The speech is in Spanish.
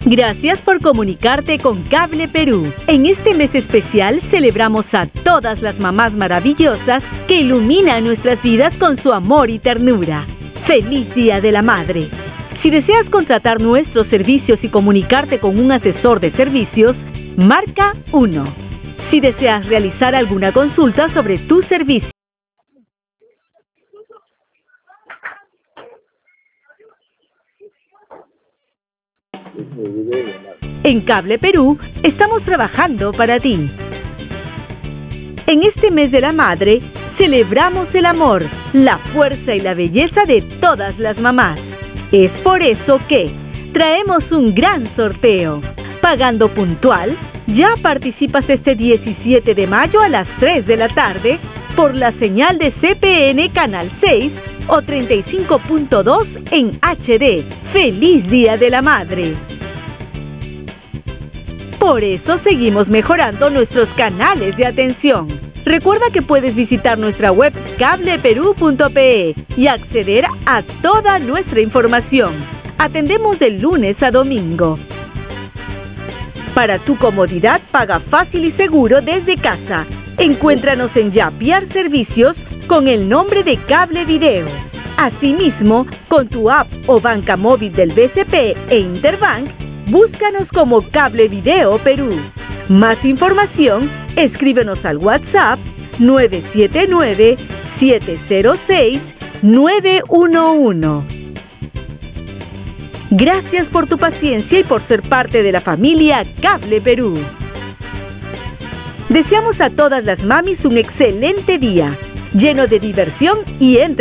Gracias por comunicarte con Cable Perú. En este mes especial celebramos a todas las mamás maravillosas que iluminan nuestras vidas con su amor y ternura. ¡Feliz Día de la Madre! Si deseas contratar nuestros servicios y comunicarte con un asesor de servicios, marca 1. Si deseas realizar alguna consulta sobre tu servicio, en Cable Perú estamos trabajando para ti. En este mes de la madre, celebramos el amor, la fuerza y la belleza de todas las mamás. Es por eso que traemos un gran sorteo. Pagando puntual, ya participas este 17 de mayo a las 3 de la tarde por la señal de CPN Canal 6 o 35.2 en HD. ¡Feliz Día de la Madre! Por eso seguimos mejorando nuestros canales de atención. Recuerda que puedes visitar nuestra web cableperú.pe y acceder a toda nuestra información. Atendemos de lunes a domingo. Para tu comodidad, paga fácil y seguro desde casa. Encuéntranos en Yapiar Servicios con el nombre de Cable Video. Asimismo, con tu app o banca móvil del BCP e Interbank, búscanos como Cable Video Perú. Más información, escríbenos al WhatsApp 979-706-911. Gracias por tu paciencia y por ser parte de la familia Cable Perú. Deseamos a todas las mamis un excelente día, lleno de diversión y entretenimiento.